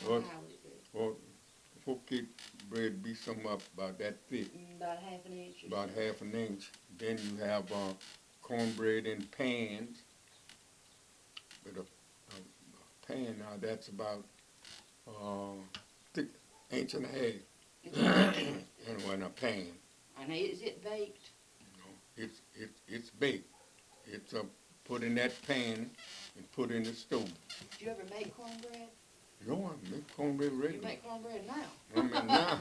How Or, high would it be? or whole cake bread be something up about that thick, About half an inch or about so. half an inch. Then you have cornbread in pans. With a pan now that's about thick inch and a half. It's an inch. And in a pan. And is it baked? It's baked. It's put in that pan and put in the stove. Do you ever make cornbread? You know, I make cornbread ready. You make cornbread now? I mean,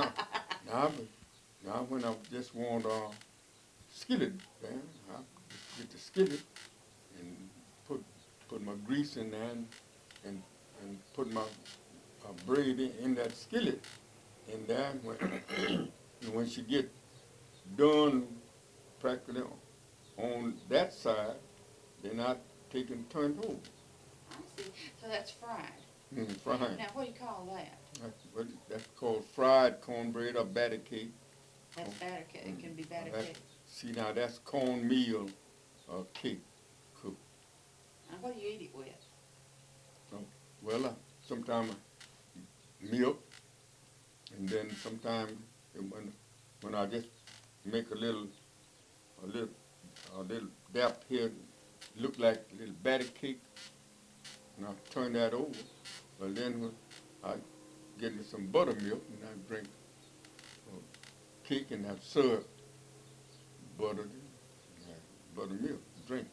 now when I just want skillet, man, I get the skillet and put my grease in there and put my bread in that skillet. And then when she get done practically on that side, then I take and turn it over. I see. So that's fried. Fried. Now, what do you call that? That's called fried cornbread or batter cake. That's batter cake. It can be batter cake. See, now that's cornmeal cake cooked. Now, what do you eat it with? Well, sometimes milk, and then sometimes when I just make a little dap here, look like a little batter cake, and I turn that over. But then when I get me some buttermilk and I drink cake and have syrup, buttermilk, drink.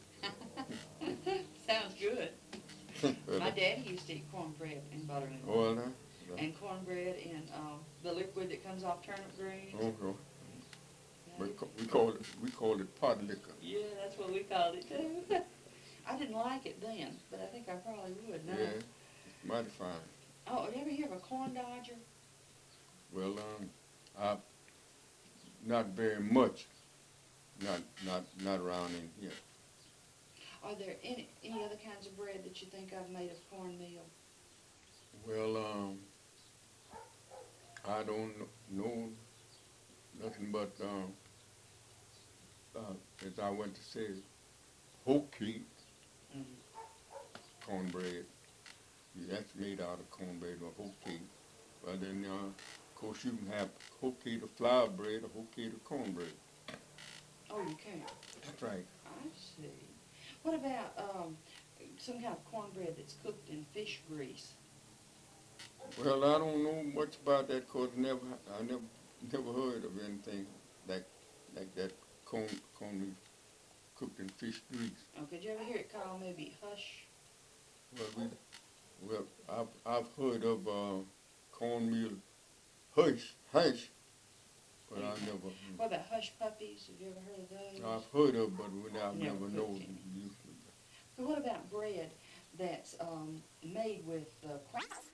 Sounds good. My daddy used to eat cornbread and buttermilk. Oh, no? And cornbread and the liquid that comes off turnip greens. Oh. Yeah. We call it pot liquor. Yeah, that's what we called it too. I didn't like it then, but I think I probably would now. Yeah, it's mighty fine. Oh, you ever hear of a corn dodger? Well, I not very much. Not around in here. Are there any other kinds of bread that you think I've made of cornmeal? Well, I don't know nothing but as I went to say, whole cake cornbread. Yeah, that's made out of cornbread or whole cake. But then, of course, you can have whole cake of flour bread or whole cake of cornbread. Oh, you can? That's right. I see. What about some kind of cornbread that's cooked in fish grease? Well, I don't know much about that because I never heard of anything like that cornmeal cooked in fish grease. Oh, did you ever hear it called maybe hush? Well, I've heard of cornmeal hush, but I never. What about hush puppies? Have you ever heard of those? I've heard of, but I've never cooked known. any. So what about bread that's made with